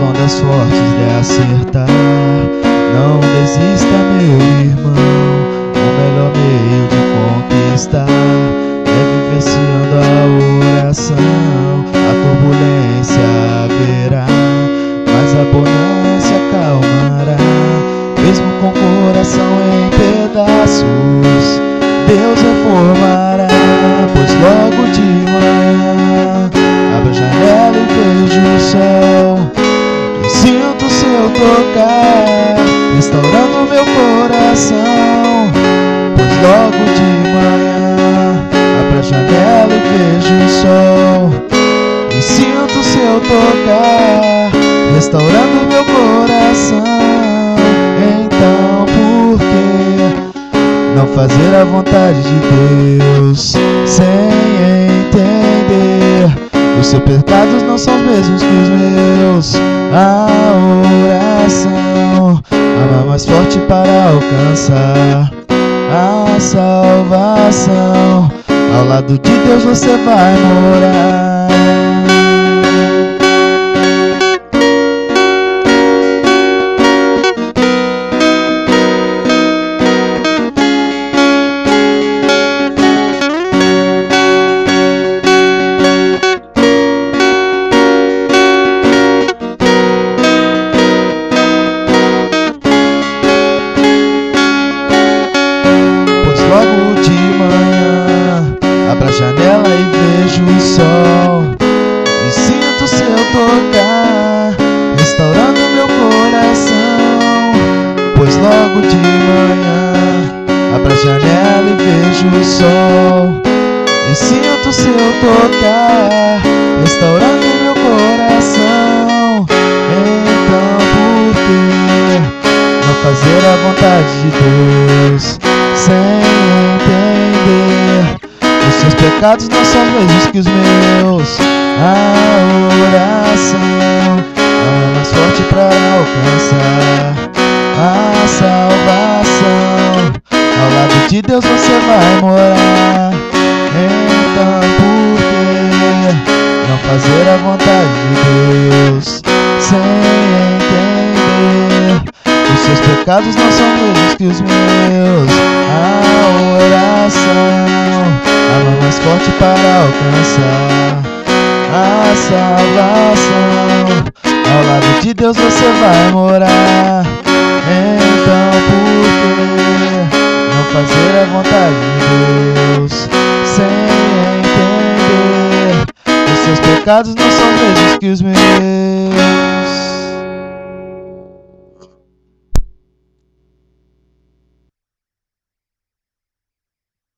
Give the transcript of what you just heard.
ondas fortes de acertar. Não desista, meu irmão, o melhor meio de conquistar é vivenciando a oração. A turbulência haverá, mas a bonança acalmará. Mesmo com o coração em pedaços, Deus reformará. Pois logo de manhã abro a janela e vejo o sol, e sinto o seu tocar, restaurando meu coração. Pois logo de manhã abro a janela e vejo o sol, e sinto o seu tocar, restaurando meu coração. Então por que não fazer a vontade de Deus sem entender? Os seus pecados não são os mesmos que os meus. A oração, a mão mais forte para alcançar a salvação. Ao lado de Deus você vai morar. Logo de manhã abro a janela e vejo o sol, e sinto o seu tocar, restaurando meu coração. Pois logo de manhã abro a janela e vejo o sol, e sinto o seu tocar, restaurando meu coração. Então por que não fazer a vontade de Deus sem entender? Os seus pecados não são os mesmos que os meus. A oração, a mão mais forte para alcançar a salvação. Ao lado de Deus você vai morar. Então por que não fazer a vontade de Deus sem entender? Os seus pecados não são os mesmos que os meus. A oração, a mão mais forte para alcançar a salvação. Ao lado de Deus você vai morar. Então por que não fazer a vontade de Deus sem entender? Os seus pecados não são os mesmos que os meus.